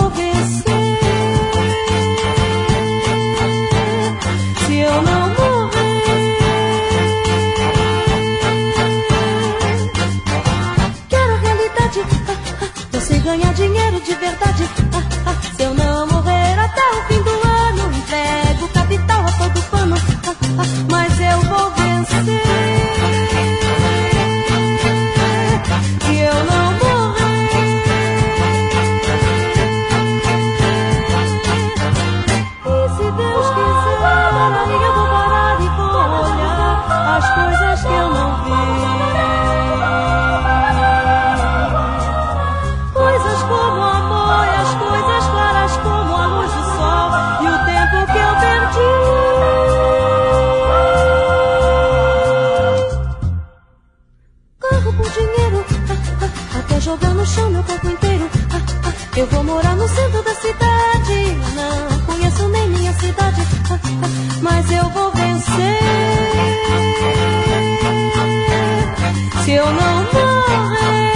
vou vencer. Se eu não morrer, quero a realidade. Eu sei ganhar dinheiro de verdade. Se eu não morrer até o fim do ano, entrego o capital a todo pano. Mas eu vou vencer. Se eu não morrer, e se Deus quiser, aí eu vou parar e vou olhar as coisas que eu não vi. Coisas como o amor e as coisas claras como a luz do sol e o tempo que eu perdi. Corro por dinheiro, até jogar no chão meu corpo inteiro. Eu vou morar no centro da cidade, não conheço nem minha cidade, mas eu vou vencer. Se eu não morrer,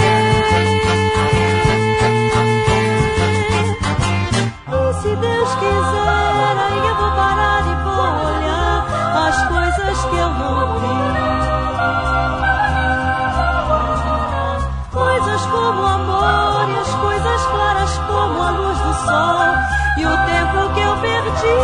e se Deus quiser, aí eu vou parar e vou olhar as coisas que eu não vi. Coisas como o amor e as coisas claras como a luz do sol e o tempo que eu perdi.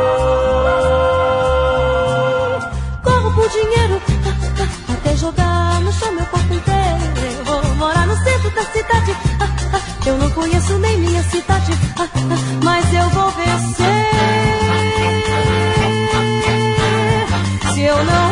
Corro por dinheiro, até jogar no chão meu corpo inteiro. Eu vou morar no centro da cidade, eu não conheço nem minha cidade, mas eu vou vencer. Se eu não